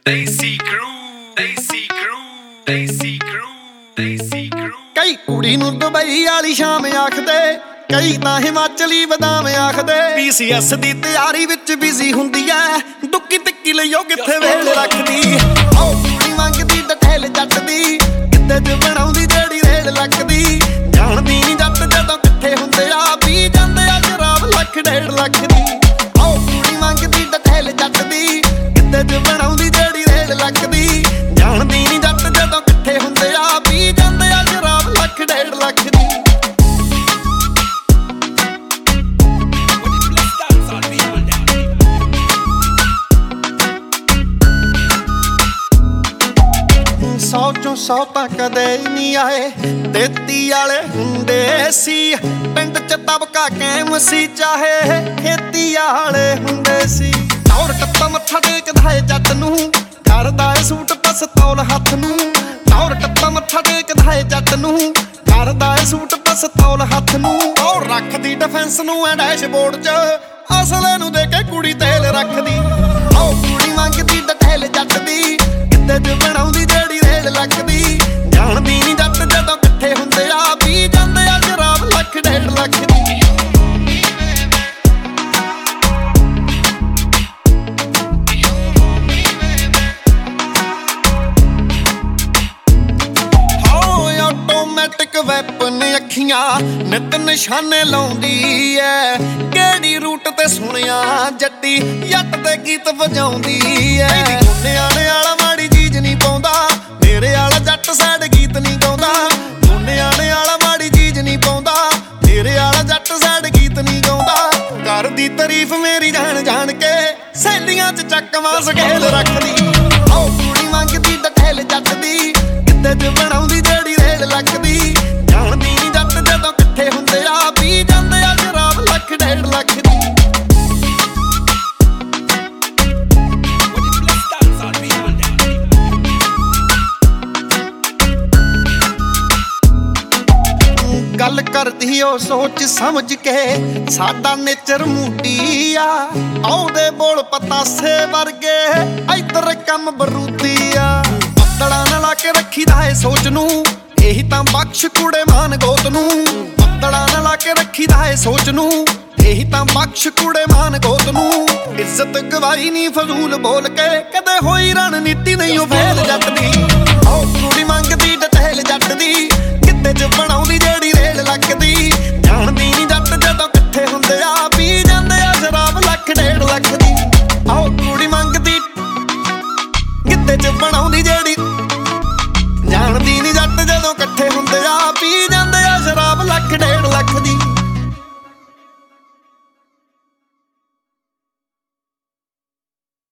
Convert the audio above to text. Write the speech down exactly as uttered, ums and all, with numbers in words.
Desi crew, Desi crew, Desi crew, Desi crew। ਕਈ ਕੁੜੀ ਨੂੰ ਦੁਬਈ ਵਾਲੀ ਸ਼ਾਮ ਆਖਦੇ, ਕਈ ਤਾਂ ਹਿਮਾਚਲੀ ਬਦਾਮ ਆਖਦੇ। ਪੀ ਸੀ ਐਸ ਦੀ ਤਿਆਰੀ ਵਿੱਚ ਬਿਜ਼ੀ ਹੁੰਦੀ ਐ, ਦੁੱਕੀ ਤਿੱਕੀ ਲਈਓ ਕਿੱਥੇ ਵੇਲ ਰੱਖਦੀ। ਆਓ ਕੁੜੀ ਮੰਗਦੀ ਡਠੇਲ ਜੱਟ ਦੀ, ਕਿੱਤੇ ਚ ਬਣਾਉਂਦੀ ਜਿਹੜੀ ਰੇਲ ਲੱਕਦੀ। ਜਾਣਦੀ ਨੀ ਜੱਟ ਜਦੋਂ ਇਕੱਠੇ ਹੁੰਦੇ ਆ, ਪੀ ਜਾਂਦੇ ਆ ਸ਼ਰਾਬ ਲੱਖ ਡੇਢ ਲੱਖ ਦੀ। ਆਓ ਕੁੜੀ ਮੰਗਦੀ ਡਠੇਲ ਜੱਟ ਦੀ, ਕਿੱਤੇ ਚ ਬਣਾਉਂਦੀ ਜਿਹੜੀ ਰੇਲ ਲੱਕਦੀ। ਜਾਣਦੀ ਨੀ ਜੱਟ ਜਦੋਂ ਇਕੱਠੇ ਹੁੰਦੇ ਆ, ਪੀ ਜਾਂਦੇ ਆ ਸ਼ਰਾਬ ਲੱਖ ਡੇਢ ਲੱਖ ਦੀ। ਸੌ ਚੋਂ ਸੌ ਤਾਂ ਕਦੇ ਨਹੀਂ ਆਏ, ਤੇਤੀ ਵਾਲੇ ਹੁੰਦੇ ਸੀ। ਪਿੰਡ ਚ ਤਬਕਾ ਕੈਮ ਸੀ, ਚਾਹੇ ਖੇਤੀ ਵਾਲੇ ਹੁੰਦੇ ਸੀ। ਔਰ ਟੱਪਾ ਮੱਥਾ ਟੇਕਦਾ ਏ ਜੱਟ ਨੂੰ, ਕਰਦਾ ਏ ਸੂਟ ਪਸਤੌਲ ਹੱਥ ਨੂੰ। ਔਰ ਟੱਪਾ ਮੱਥਾ ਟੇਕਦਾ ਏ ਜੱਟ ਨੂੰ, ਕਰਦਾ ਏ ਸੂਟ ਪਸਤੌਲ ਹੱਥ ਨੂੰ। ਔਰ ਰੱਖਦੀ ਡਿਫੈਂਸ ਨੂੰ ਐ ਡੈਸ਼ਬੋਰਡ ਚ, ਅਸਲੇ ਨੂੰ ਦੇ ਕੇ ਕੁੜੀ ਤੇਲ ਰੱਖਦੀ। ਆਓ ਕੁੜੀ ਮੰਗਦੀ ਡਠੇਲ ਜੱਟ ਦੀ, ਕਿੱਤੇ ਚ ਬਣਾਉਂਦੀ ਜਿਹੜੀ ਰੇਲ ਲੱਗਦੀ। ਜਾਣਦੀ ਨੀ ਜੱਟ ਜਦੋਂ ਇਕੱਠੇ ਹੁੰਦੇ ਆ, ਪੀ ਜਾਂਦੇ ਆ ਸ਼ਰਾਬ ਲੱਖ ਡੇਢ ਲੱਖ ਦੀ। ਆਟੋਮੈਟਿਕ ਵੈਪਨ ਅੱਖੀਆਂ ਨਿਤ ਨਿਸ਼ਾਨੇ ਲਾਉਂਦੀ ਐ। ਕਿਹੜੀ ਰੂਟ ਤੇ ਸੁਣਿਆ ਜੱਟੀ, ਜੱਟ ਦੇ ਗੀਤ ਵਜਾਉਂਦੀ ਐ। ਮੁੰਨਿਆਂ ਨੇ ਆਲਾ ਮਾੜੀ ਚੀਜ਼ ਨਹੀਂ ਪਾਉਂਦਾ, ਮੇਰੇ ਆਲਾ ਜੱਟ ਸੈਡ ਗੀਤ ਨਹੀਂ ਗਾਉਂਦਾ। ਮੁੰਨਿਆਂ ਨੇ ਆਲਾ ਮਾੜੀ ਚੀਜ਼ ਨਹੀਂ ਪਾਉਂਦਾ, ਮੇਰੇ ਆਲਾ ਜੱਟ ਸੈਡ ਗੀਤ ਨਹੀਂ ਗਾਉਂਦਾ। ਕਰਦੀ ਤਾਰੀਫ ਮੇਰੀ ਜਾਣ ਜਾਣ ਕੇ, ਸਹੇਲੀਆਂ ਚ ਚੱਕਵਾਂ ਸਕੇਲ ਰੱਖਦੀ। ਆਓ ਕੁੜੀ ਮੰਗਦੀ ਡਠੇਲ ਜੱਟ ਦੀ, ਕਿੱਤੇ ਚ ਬਣਾਉਂਦੀ ਜਿਹੜੀ ਰੇਲ ਲੱਗਦੀ। ਜਾਣਦੀ ਨੀ ਜੱਟ ਜਦੋਂ ਇਕੱਠੇ ਹੁੰਦੇ ਆ, ਪੀ ਜਾਂਦੇ ਆ ਸ਼ਰਾਬ ਲੱਖ ਡੇਢ ਲੱਖ ਦੀ। ਗੱਲ ਕਰਦੀ ਓ ਸੋਚ ਸਮਝ ਕੇ, ਸਾਡਾ ਨੇਚਰ ਮੂਡੀ ਆ। ਆਉਦੇ ਬੋਲ ਪਤਾਸੇ ਵਰਗੇ, ਇੱਧਰ ਕੰਮ ਬਰੂਦੀ ਆ। ਪੱਤੜਾ ਨਾ ਲਾ ਕੇ ਰੱਖੀਦਾ ਏ ਸੋਚ ਨੂੰ, ਇਹੀ ਤਾਂ ਬਖਸ਼ ਕੁੜੇ ਮਾਨ ਗੋਤ ਨੂੰ। ਪੱਤੜਾ ਨਾ ਲਾ ਕੇ ਰੱਖੀਦਾ ਏ ਸੋਚ ਨੂੰ, ਇਹੀ ਤਾਂ ਬਖਸ਼ ਕੁੜੇ ਮਾਨ ਗੋਤ ਨੂੰ। ਇੱਜ਼ਤ ਗਵਾਈ ਨੀ ਫਜ਼ੂਲ ਬੋਲ ਕੇ, ਕਦੇ ਹੋਈ ਰਣਨੀਤੀ ਨਹੀਂ ਉਹ ਫੇਲ ਜੱਟ ਦੀ। ਆਓ ਕੁੜੀ ਮੰਗਦੀ ਡਠੇਲ ਜੱਟ ਦੀ, ਕਿੱਤੇ ਚ ਬਣਾਉ